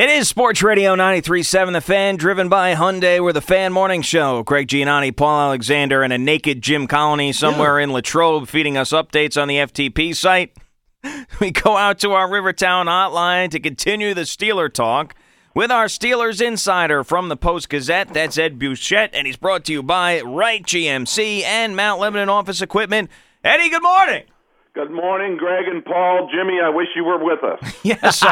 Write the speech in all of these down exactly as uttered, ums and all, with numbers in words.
It is Sports Radio ninety-three point seven The Fan, driven by Hyundai. We're the Fan Morning Show. Craig Giannotti, Paul Alexander, and a naked Jim Colony somewhere yeah. in Latrobe feeding us updates on the F T P site. We go out to our Rivertown hotline to continue the Steeler talk with our Steelers insider from the Post-Gazette. That's Ed Bouchette, and he's brought to you by Wright G M C and Mount Lebanon Office Equipment. Eddie, good morning. Good morning, Greg and Paul. Jimmy, I wish you were with us. Yes,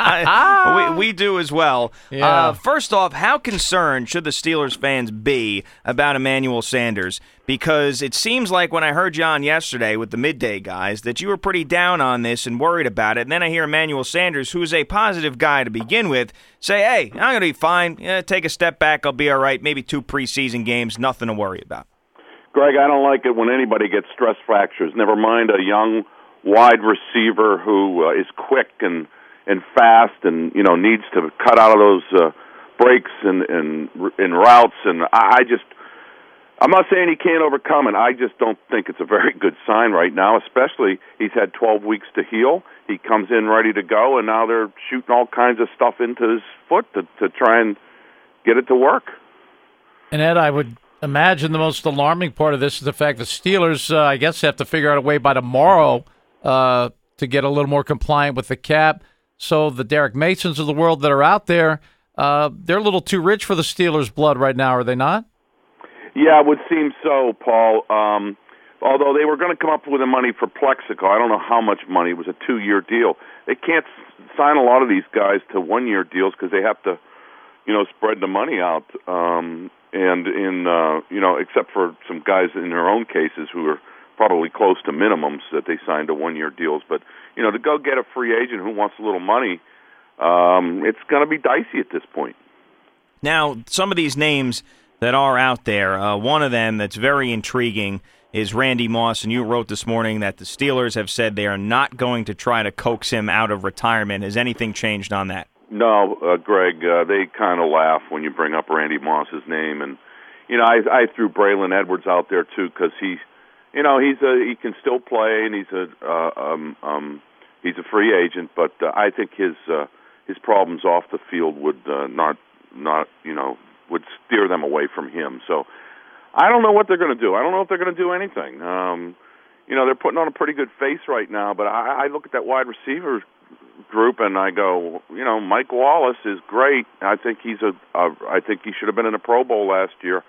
I, we, we do as well. Yeah. Uh, first off, how concerned should the Steelers fans be about Emmanuel Sanders? Because it seems like when I heard you on yesterday with the midday guys that you were pretty down on this and worried about it. And then I hear Emmanuel Sanders, who's a positive guy to begin with, say, hey, I'm going to be fine. Yeah, take a step back. I'll be all right. Maybe two preseason games. Nothing to worry about. Greg, I don't like it when anybody gets stress fractures. Never mind a young wide receiver who uh, is quick and and fast and, you know, needs to cut out of those uh, breaks and, and, and routes. And I, I just, I'm not saying he can't overcome it. I just don't think it's a very good sign right now, especially he's had twelve weeks to heal. He comes in ready to go, and now they're shooting all kinds of stuff into his foot to, to try and get it to work. And, Ed, I would imagine the most alarming part of this is the fact that Steelers, uh, I guess, have to figure out a way by tomorrow uh, to get a little more compliant with the cap. So the Derek Masons of the world that are out there, uh, they're a little too rich for the Steelers' blood right now, are they not? Yeah, it would seem so, Paul. Um, although they were going to come up with the money for Plexico. I don't know how much money. It was a two-year deal. They can't sign a lot of these guys to one-year deals because they have to, you know, spread the money out. Um And in uh, you know, except for some guys in their own cases who are probably close to minimums that they signed to one-year deals, but you know, to go get a free agent who wants a little money, um, it's going to be dicey at this point. Now, some of these names that are out there, uh, one of them that's very intriguing is Randy Moss, and you wrote this morning that the Steelers have said they are not going to try to coax him out of retirement. Has anything changed on that? No, uh, Greg, uh, they kind of laugh when you bring up Randy Moss's name, and you know I, I threw Braylon Edwards out there too because he, you know, he's a he can still play and he's a uh, um, um, he's a free agent, but uh, I think his uh, his problems off the field would uh, not not you know would steer them away from him. So I don't know what they're going to do. I don't know if they're going to do anything. Um, you know, they're putting on a pretty good face right now, but I, I look at that wide receiver group and I go, you know, Mike Wallace is great. I think he's a, a I think he should have been in a Pro Bowl last year.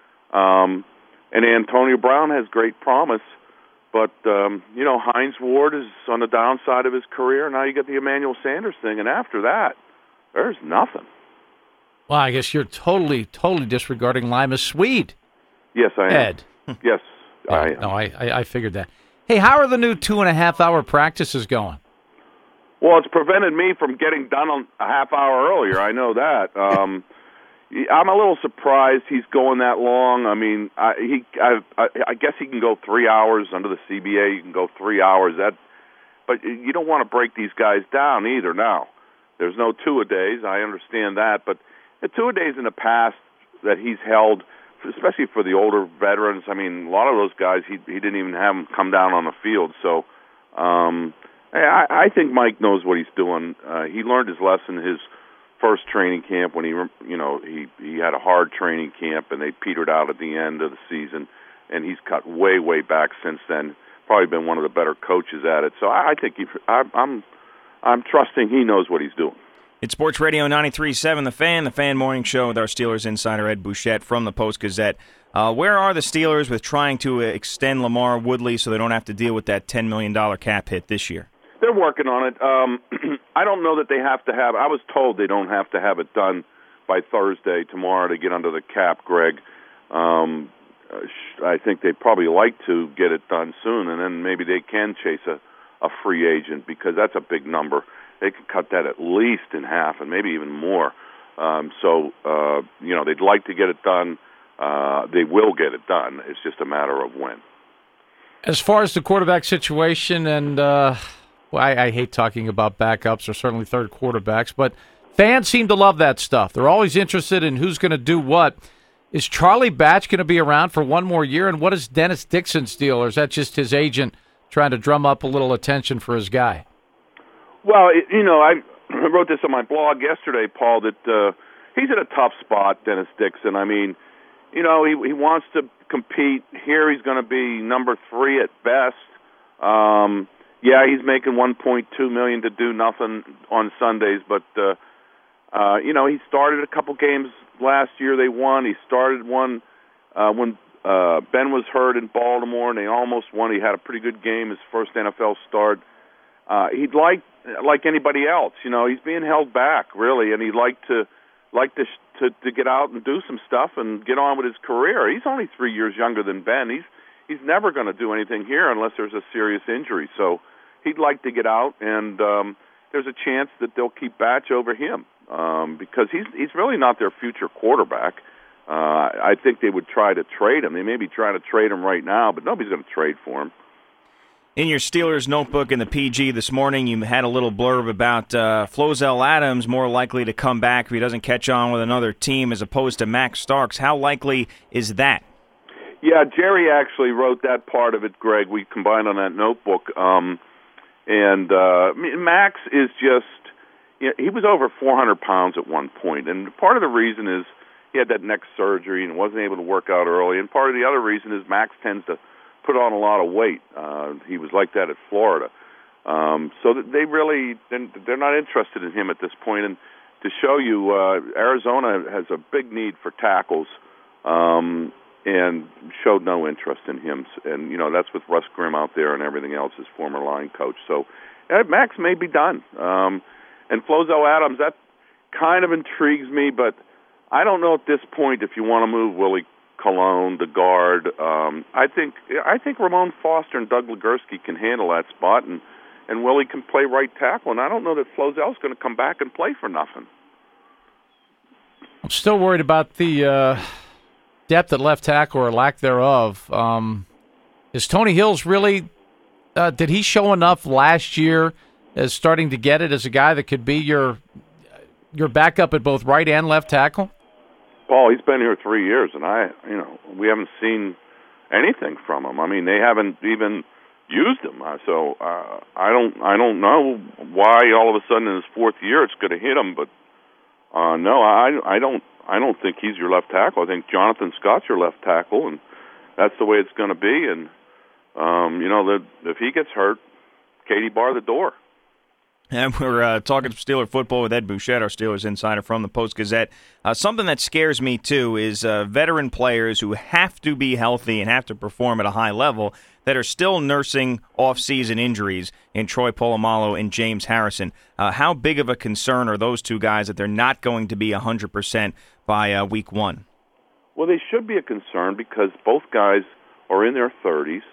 Um, and Antonio Brown has great promise, but um, you know, Hines Ward is on the downside of his career. Now you get the Emmanuel Sanders thing, and after that, there's nothing. Well, I guess you're totally, totally disregarding Lima Swede. Yes, I am. Ed. Yes, yeah, I am. No, I, I, I figured that. Hey, how are the new two and a half hour practices going? Well, it's prevented me from getting done on a half hour earlier. I know that. Um, I'm a little surprised he's going that long. I mean, I, he, I, I, I guess he can go three hours under the C B A. You can go three hours. That, but you don't want to break these guys down either. Now, there's no two-a-days. I understand that, but the two-a-days in the past that he's held, especially for the older veterans. I mean, a lot of those guys he he didn't even have them come down on the field. So. Um, I, I think Mike knows what he's doing. Uh, he learned his lesson his first training camp when he, you know, he he had a hard training camp and they petered out at the end of the season, and he's cut way way back since then. Probably been one of the better coaches at it. So I, I think he, I, I'm I'm trusting he knows what he's doing. It's Sports Radio ninety-three point seven The Fan, the Fan Morning Show with our Steelers insider Ed Bouchette from the Post-Gazette. Uh, where are the Steelers with trying to extend LaMarr Woodley so they don't have to deal with that ten million dollars cap hit this year? They're working on it. Um, I don't know that they have to have. I was told they don't have to have it done by Thursday, tomorrow, to get under the cap, Greg. Um, I think they'd probably like to get it done soon, and then maybe they can chase a, a free agent because that's a big number. They could cut that at least in half and maybe even more. Um, so, uh, you know, they'd like to get it done. Uh, they will get it done. It's just a matter of when. As far as the quarterback situation, and uh, well, I, I hate talking about backups or certainly third quarterbacks, but fans seem to love that stuff. They're always interested in who's going to do what. Is Charlie Batch going to be around for one more year? And what is Dennis Dixon's deal? Or is that just his agent trying to drum up a little attention for his guy? Well, it, you know, I I wrote this on my blog yesterday, Paul, that uh, he's in a tough spot, Dennis Dixon. I mean, you know, he he wants to compete. Here he's going to be number three at best. Um, yeah, he's making one point two million dollars to do nothing on Sundays, but, uh, uh, you know, he started a couple games last year. They won. He started one uh, when uh, Ben was hurt in Baltimore, and they almost won. He had a pretty good game, his first N F L start. Uh, he'd like, like anybody else, you know, he's being held back, really, and he'd like to like to, to to get out and do some stuff and get on with his career. He's only three years younger than Ben. He's he's never going to do anything here unless there's a serious injury. So he'd like to get out, and um, there's a chance that they'll keep Batch over him um, because he's he's really not their future quarterback. Uh, I think they would try to trade him. They may be trying to trade him right now, but nobody's going to trade for him. In your Steelers notebook in the P G this morning, you had a little blurb about uh, Flozell Adams more likely to come back if he doesn't catch on with another team as opposed to Max Starks. How likely is that? Yeah, Jerry actually wrote that part of it, Greg. We combined on that notebook. Um, and uh, Max is just, you know, he was over four hundred pounds at one point. And part of the reason is he had that neck surgery and wasn't able to work out early. And part of the other reason is Max tends to put on a lot of weight. Uh, he was like that at Florida. Um, so that they really, they're not interested in him at this point. And to show you, uh, Arizona has a big need for tackles um, and showed no interest in him. And, you know, that's with Russ Grimm out there and everything else, his former line coach. So uh, Max may be done. Um, and Flozell Adams, that kind of intrigues me, but I don't know at this point if you want to move Willie Colon, the guard. Um, I think I think Ramon Foster and Doug Legursky can handle that spot, and, and Willie can play right tackle. And I don't know that Flozell's going to come back and play for nothing. I'm still worried about the uh, depth at left tackle or lack thereof. Um, is Tony Hills really? Uh, did he show enough last year as starting to get it as a guy that could be your your backup at both right and left tackle? Paul, he's been here three years, and I, you know, we haven't seen anything from him. I mean, they haven't even used him. Uh, so uh, I don't, I don't know why all of a sudden in his fourth year it's going to hit him. But uh, no, I, I don't, I don't think he's your left tackle. I think Jonathan Scott's your left tackle, and that's the way it's going to be. And um, you know, the, if he gets hurt, Katie bar the door. And we're uh, talking Steeler football with Ed Bouchette, our Steelers insider from the Post-Gazette. Uh, something that scares me, too, is uh, veteran players who have to be healthy and have to perform at a high level that are still nursing off-season injuries in Troy Polamalu and James Harrison. Uh, how big of a concern are those two guys that they're not going to be one hundred percent by uh, week one? Well, they should be a concern because both guys are in their thirties,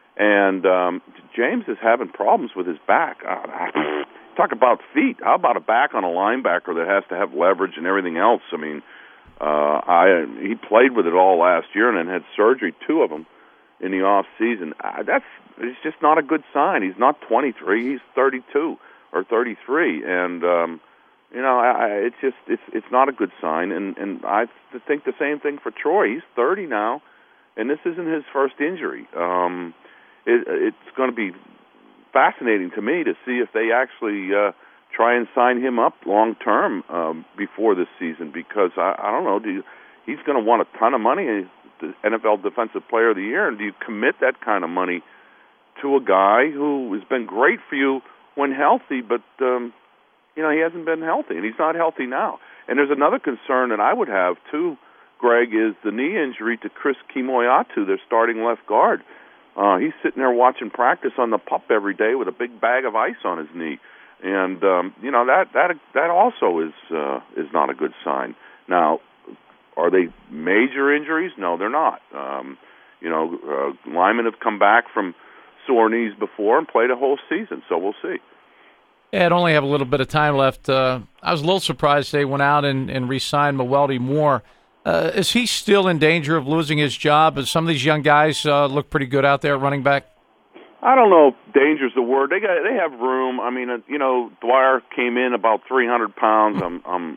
and um, James is having problems with his back. Uh, Talk about feet. How about a back on a linebacker that has to have leverage and everything else? I mean, uh, I he played with it all last year and then had surgery, two of them, in the off season. Uh, that's it's just not a good sign. He's not twenty-three. He's thirty-two or thirty-three, and um, you know, I, it's just it's it's not a good sign. And and I think the same thing for Troy. He's thirty now, and this isn't his first injury. Um, it, it's going to be fascinating to me to see if they actually uh, try and sign him up long term um, before this season, because I, I don't know, do you, he's going to want a ton of money, the N F L Defensive Player of the Year, and do you commit that kind of money to a guy who has been great for you when healthy, but um, you know, he hasn't been healthy, and he's not healthy now. And there's another concern that I would have too, Greg, is the knee injury to Chris Kimoyatu, their starting left guard. Uh, he's sitting there watching practice on the pup every day with a big bag of ice on his knee, and um, you know that that that also is uh, is not a good sign. Now, are they major injuries? No, they're not. Um, you know, uh, linemen have come back from sore knees before and played a whole season, so we'll see. Yeah, I'd only have a little bit of time left. Uh, I was a little surprised they went out and, and re-signed Mewelde Moore. Uh, is he still in danger of losing his job? As some of these young guys uh, look pretty good out there at running back? I don't know if danger's the word. They got they have room. I mean, uh, you know, Dwyer came in about three hundred pounds. I'm I'm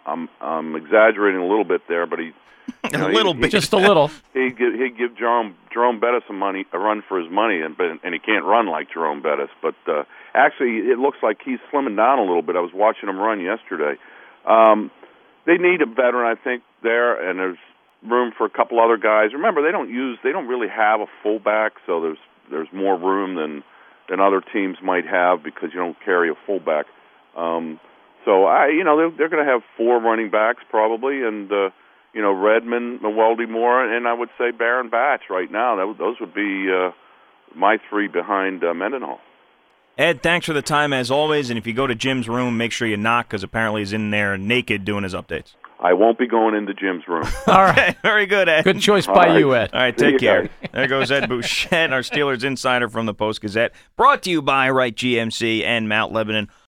I'm I'm exaggerating a little bit there, but he you know, a little he, bit, just a little. He'd give, he'd give Jerome Jerome Bettis some money, a run for his money, and and he can't run like Jerome Bettis. But uh, actually, it looks like he's slimming down a little bit. I was watching him run yesterday. Um, they need a veteran, I think, there, and there's room for a couple other guys. Remember, they don't use, they don't really have a fullback, so there's there's more room than than other teams might have because you don't carry a fullback. Um, so I, you know, they're, they're going to have four running backs probably, and uh, you know, Redmond, Mwelde Moore, and I would say Baron Batch right now. That, those would be uh, my three behind uh, Mendenhall. Ed, thanks for the time as always. And if you go to Jim's room, make sure you knock because apparently he's in there naked doing his updates. I won't be going into Jim's room. All right. Very good, Ed. Good choice by right. you, Ed. All right, See take you care. guys. There goes Ed Bouchette, our Steelers insider from the Post-Gazette. Brought to you by Wright G M C and Mount Lebanon.